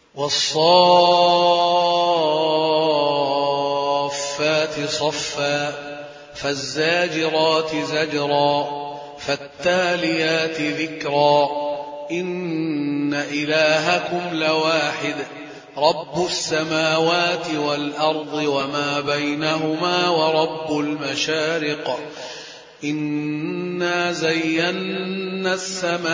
والصافات صفا فالزاجرات زجرا فالتاليات ذكرا إن إلهكم لواحد رب السماوات والأرض وما بينهما ورب المشارق إنا زينا السماء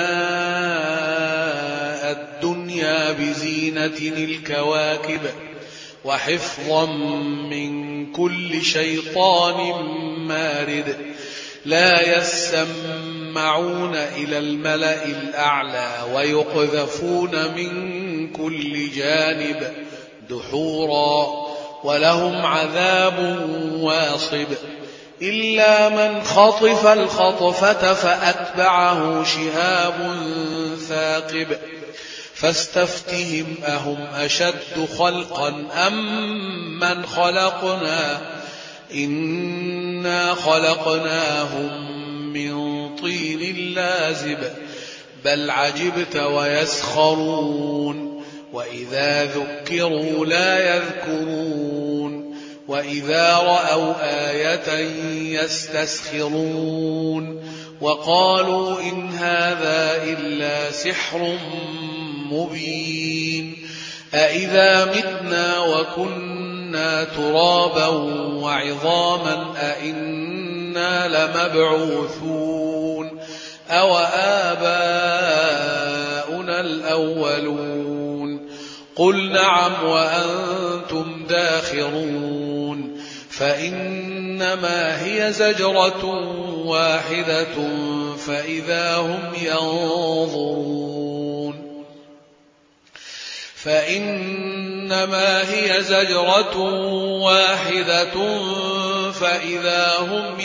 الدنيا بزينة الكواكب وحفظا من كل شيطان مارد لا يسمعون إلى الملأ الأعلى ويقذفون من كل جانب دحورا ولهم عذاب واصب إلا من خطف الخطفة فأتبعه شهاب ثاقب فاستفتهم أهم أشد خلقا أم من خلقنا إنا خلقناهم من طين لازب بل عجبت ويسخرون وإذا ذكروا لا يذكرون وإذا رأوا آية يستسخرون وقالوا إن هذا إلا سحر مبين أإذا متنا وكنا ترابا وعظاما أإنا لمبعوثون أو آباؤنا الأولون قل نعم وأنتم داخرون فإنما هي زجرة واحدة فإذا هم ينظرون فإنما هي زجرة واحدة فإذا هم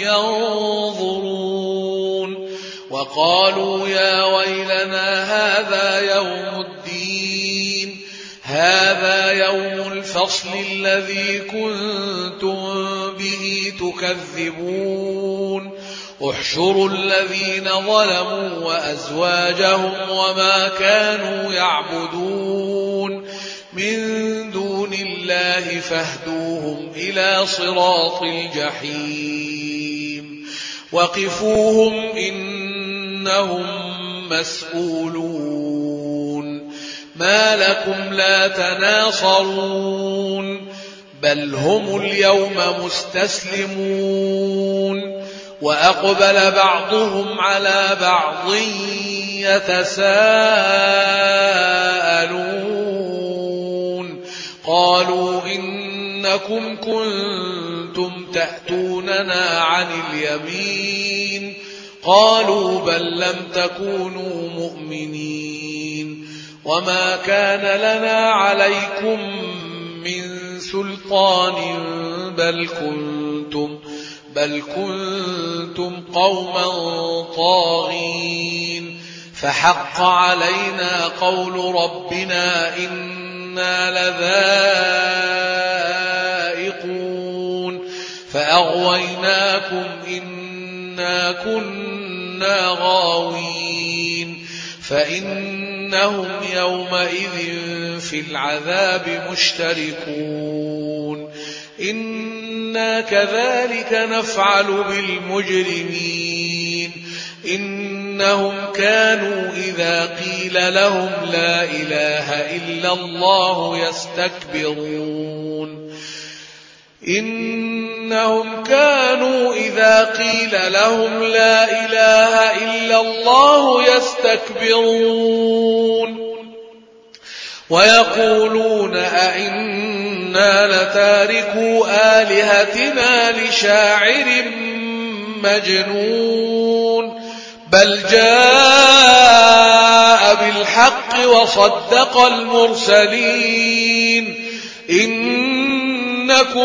ينظرون وقالوا يا ويلنا هذا يوم الدين هذا يوم الفصل الذي كنتم به تكذبون احشروا الذين ظلموا وأزواجهم وما كانوا يعبدون من دون الله فاهدوهم إلى صراط الجحيم وقفوهم إنهم مسؤولون ما لكم لا تناصرون بل هم اليوم مستسلمون وأقبل بعضهم على بعض يتساءلون قالوا إنكم كنتم تأتوننا عن اليمين قالوا بل لم تكونوا مؤمنين وما كان لنا عليكم من سلطان بل كنتم قوما طاغين فحق علينا قول ربنا إنا لذائقون فأغويناكم إنا كنا غاوين فإنهم يومئذ في العذاب مشتركون إنا كذلك نفعل بالمجرمين إنهم كانوا إذا قيل لهم لا إله إلا الله يستكبرون إنهم كانوا إذا قيل لهم لا إله إلا الله يستكبرون ويقولون أئنا لتاركو آلهتنا لشاعر مجنون بل جاء بالحق وصدق المرسلين إنكم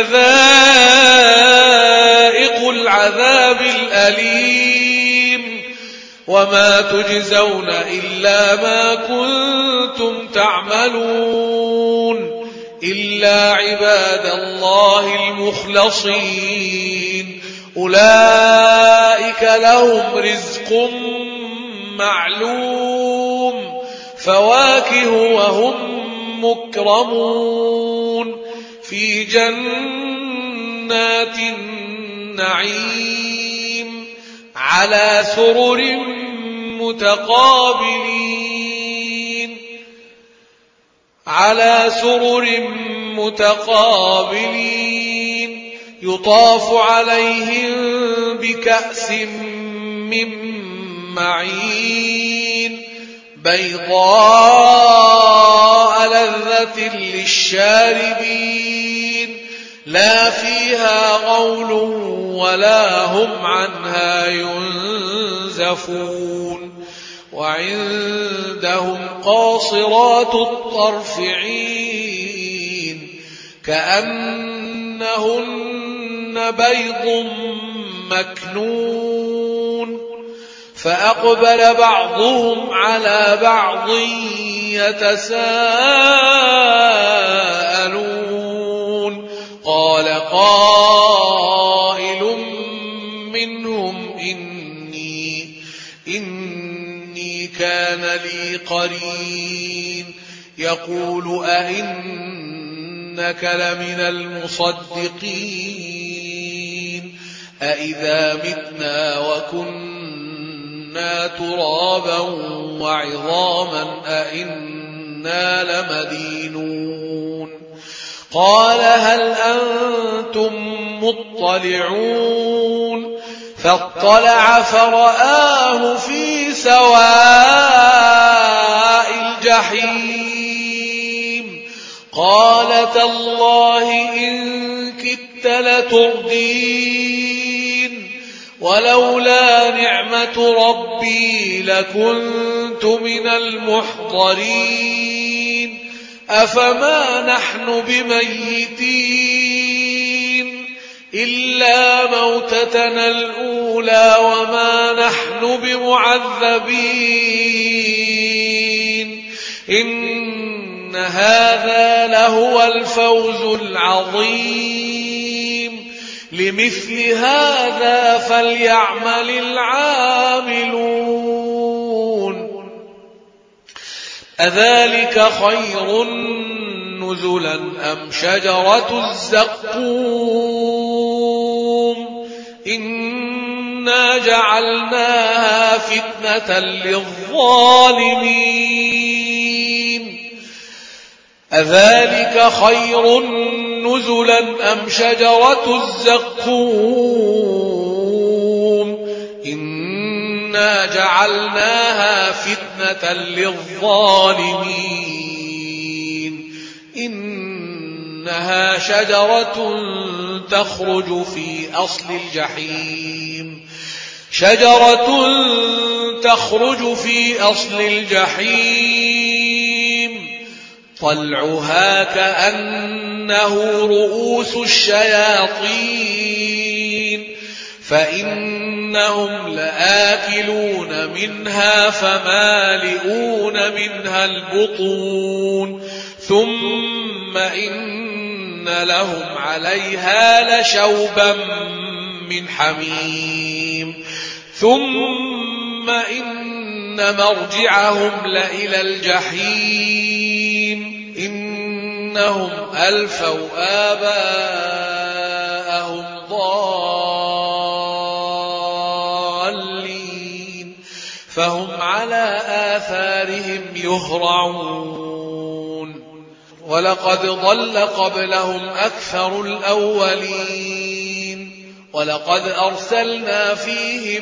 لذائق العذاب الأليم وما تجزون إلا ما كنتم تعملون إلا عباد الله المخلصين أولئك لهم رزق معلوم فواكه وهم مكرمون في جنات النعيم على سرر متقابلين يطاف عليهم بكأس من معين بيضاء لذة للشاربين لا فيها غول ولا هم عنها ينزفون وعندهم قاصرات الطرف عين كأنهن بيض مكنون فأقبل بعضهم على بعض يتساءلون قال قائل منهم إني كان لي قرين يقول أئنك لمن المصدقين أئذا متنا وكنا ترابا وعظاما أئنا لمدينون قال هل أنتم مطلعون فاطلع فرآه في سواء الجحيم قال تالله إن كدت لتردين ولولا نعمة ربي لكنت من المحضرين أفما نحن بميتين إلا موتتنا الأولى وما نحن بمعذبين إن هذا لهو الفوز العظيم لمثل هذا فليعمل العاملون أذلك خير نزلا أم شجرة الزقوم إنا جعلناها فتنة للظالمين أذلك خير نزلا أم شجرة الزقوم إنا جعلناها فتنة للظالمين إنها شجرة تخرج في أصل الجحيم طلعها كأنه رؤوس الشياطين فإنهم لآكلون منها فمالئون منها البطون ثم إن لهم عليها لشوبا من حميم ثم إن مرجعهم لإلى الجحيم إنهم ألفوا آباءهم ضالين فهم على آثارهم يهرعون ولقد ضل قبلهم أكثر الأولين ولقد أرسلنا فيهم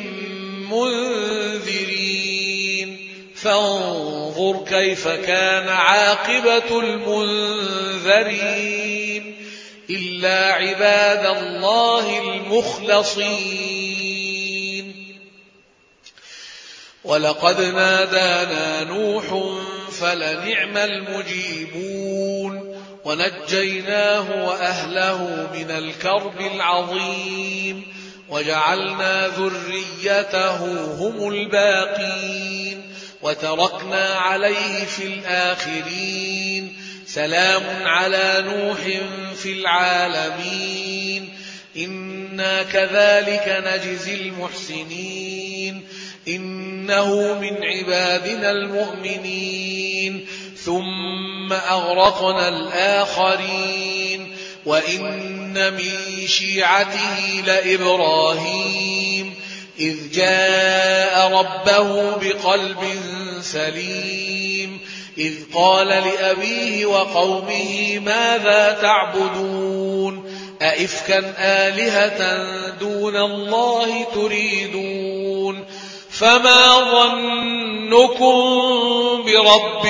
منذرين فانظر كيف كان عاقبة المنذرين إلا عباد الله المخلصين ولقد نادانا نوح فلنعم المجيبون ونجيناه وأهله من الكرب العظيم وجعلنا ذريته هم الباقين وتركنا عليه في الآخرين سلام على نوح في العالمين إنا كذلك نجزي المحسنين إنه من عبادنا المؤمنين ثم ثم أغرقنا الآخرين وإن من شيعته لإبراهيم إذ جاء ربه بقلب سليم إذ قال لأبيه وقومه ماذا تعبدون أئفكا آلهة دون الله تريدون فما ظنكم برب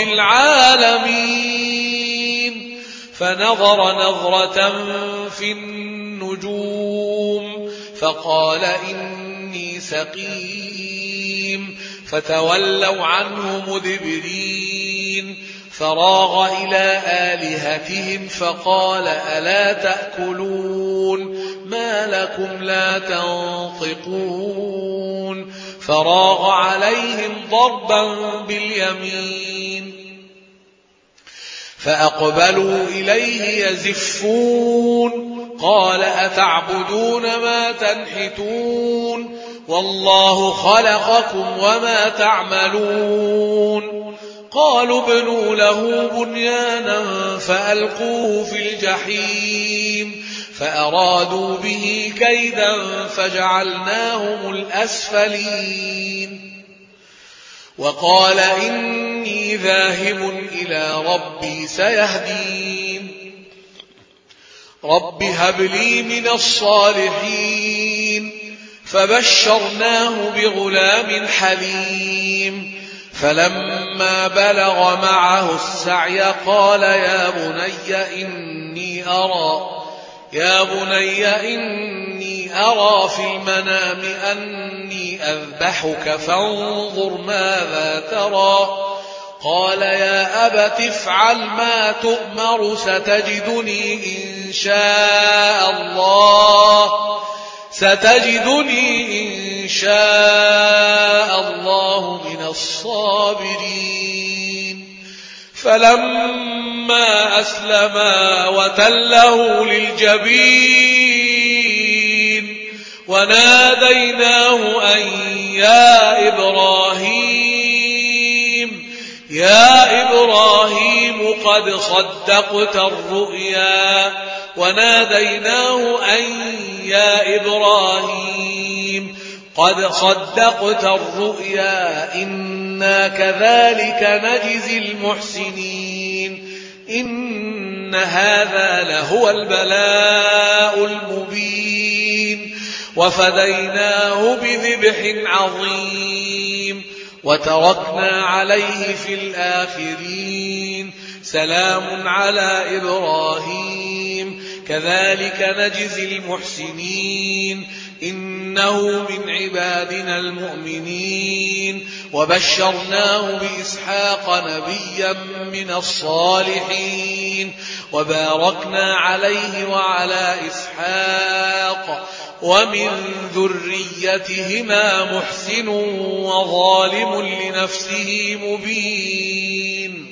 العالمين فنظر نظرة في النجوم فقال إني سقيم فتولوا عنه مدبرين فراغ إلى آلهتهم فقال ألا تأكلون ما لكم لا تنطقون فراغ عليهم ضربا باليمين فأقبلوا إليه يزفون قال أتعبدون ما تنحتون والله خلقكم وما تعملون قالوا ابنوا له بنيانا فألقوه في الجحيم فأرادوا به كيدا فجعلناهم الأسفلين وقال إني ذاهب إلى ربي سيهدين رب هب لي من الصالحين فبشرناه بغلام حليم فلما بلغ معه السعي قال يا بني إني أرى في المنام أني أذبحك فانظر ماذا ترى قال يا أبت افعل ما تؤمر ستجدني إن شاء الله من الصابرين فلما أسلما وتله للجبين وناديناه أن يا إبراهيم قد صدقت الرؤيا إنا كذلك نجزي المحسنين إن هذا لهو البلاء المبين وفديناه بذبح عظيم وتركنا عليه في الآخرين سلام على إبراهيم كذلك نجزي المحسنين إنه من عبادنا المؤمنين وبشرناه بإسحاق نبيا من الصالحين وباركنا عليه وعلى إسحاق ومن ذريتهما محسن وظالم لنفسه مبين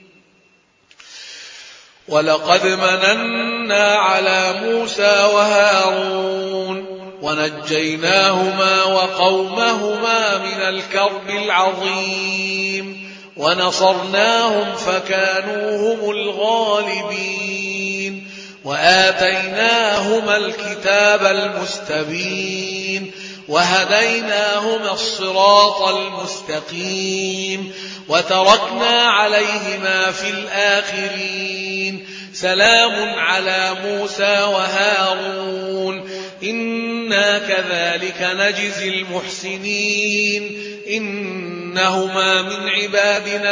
ولقد مننا على موسى وهارون ونجيناهما وقومهما من الكرب العظيم ونصرناهم فكانوا هم الغالبين وآتيناهما الكتاب المستبين وهديناهما الصراط المستقيم وتركنا عليهما في الآخرين سلام على موسى وهارون إنا كذلك نجزي المحسنين إنهما من عبادنا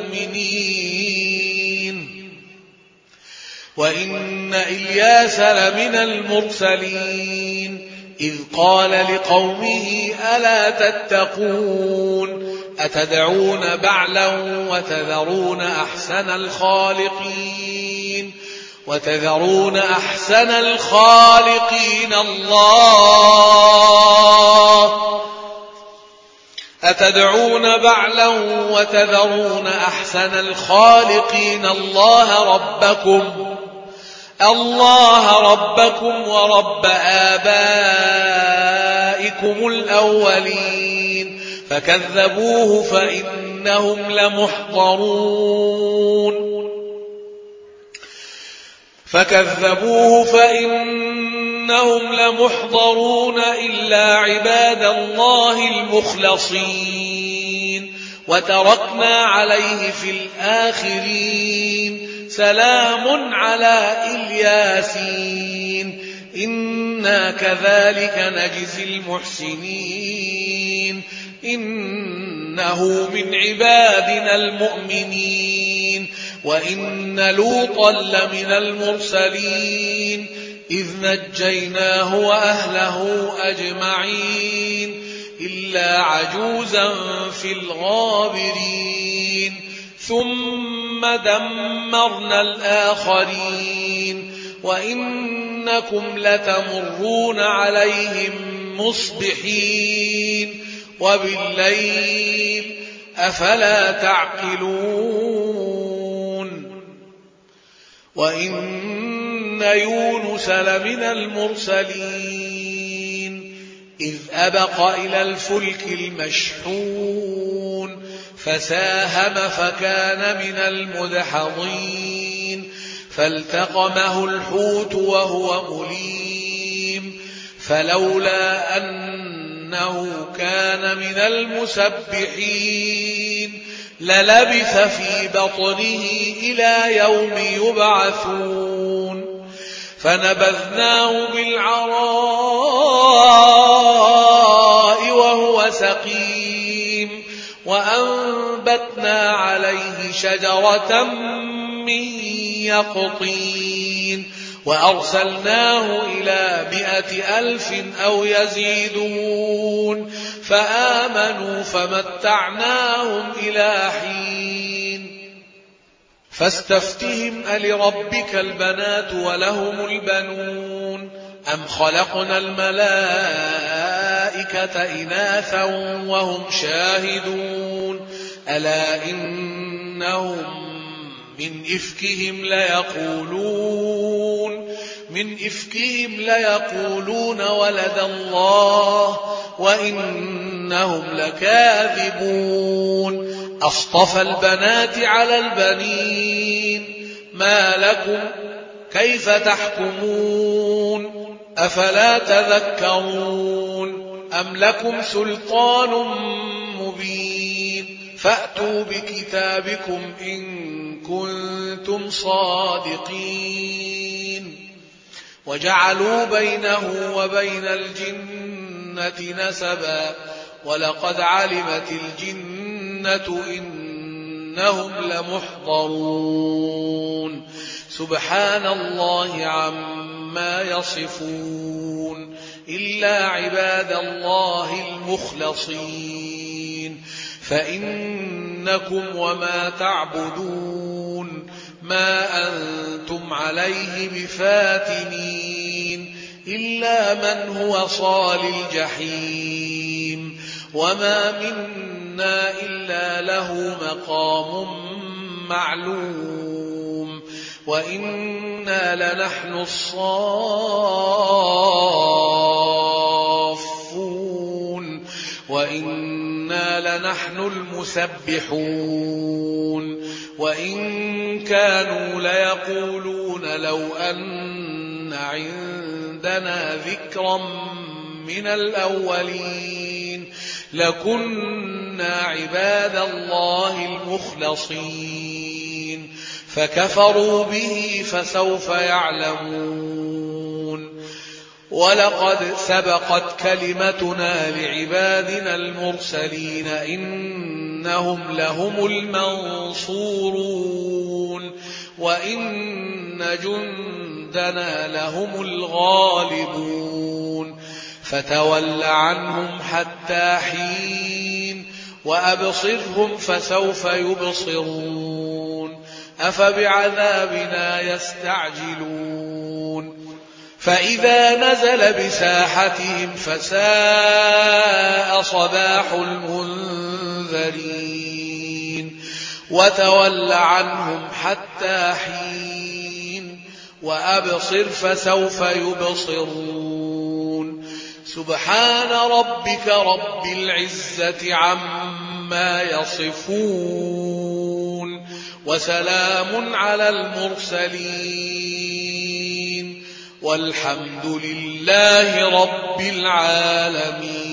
المؤمنين وإن إلياس لمن المرسلين إذ قال لقومه ألا تتقون أتدعون بعلا وتذرون أحسن الخالقين الله ربكم ورب آبائكم الأولين فكذبوه فإنهم لمحضرون فكذبوه فإنهم لمحضرون إلا عباد الله المخلصين وتركنا عليه في الآخرين سلام على الياسين إنا كذلك نجزي المحسنين إنه من عبادنا المؤمنين وإن لوطا لمن المرسلين إذ نجيناه وأهله أجمعين إلا عجوزا في الغابرين ثم دمرنا الآخرين وإنكم لتمرون عليهم مصبحين وبالليل أفلا تعقلون وإن يونس لمن المرسلين إذ أبق إلى الفلك المشحون فساهم فكان من المدحضين فالتقمه الحوت وهو مليم فلولا أنه كان من المسبحين للبث في بطنه إلى يوم يبعثون فنبذناه بالعراء وهو سقيم وأنبتنا عليه شجرة من يقطين وأرسلناه إلى 100,000 أو يزيدون فآمنوا فمتعناهم إلى حين فاستفتهم ألربك البنات ولهم البنون أم خلقنا الملائكة إناثا وهم شاهدون ألا إنهم من إفكهم ليقولون ولد الله وإنهم لكاذبون أصطفى البنات على البنين ما لكم كيف تحكمون أفلا تذكرون أم لكم سلطان مبين فأتوا بكتابكم إن كنتم صادقين وجعلوا بينه وبين الجنة نسبا ولقد علمت الجنة إنهم لمحضرون سبحان الله عما يصفون إلا عباد الله المخلصين فإنكم وما تعبدون ما أنتم عليه بفاتنين إلا من هو صال الجحيم وما منا إلا له مقام معلوم وإنا لنحن الصافون وإنا لنحن المسبحون وإن كانوا ليقولون لو أن عندنا ذكرا من الأولين لكنا عباد الله المخلصين فكفروا به فسوف يعلمون ولقد سبقت كلمتنا لعبادنا المرسلين إنهم لهم المنصورون وإن جندنا لهم الغالبون فتول عنهم حتى حين وأبصرهم فسوف يبصرون أفبعذابنا يستعجلون فإذا نزل بساحتهم فساء صباح المنذرين وتول عنهم حتى حين وأبصر فسوف يبصرون سبحان ربك رب العزة عما يصفون وسلام على المرسلين والحمد لله رب العالمين.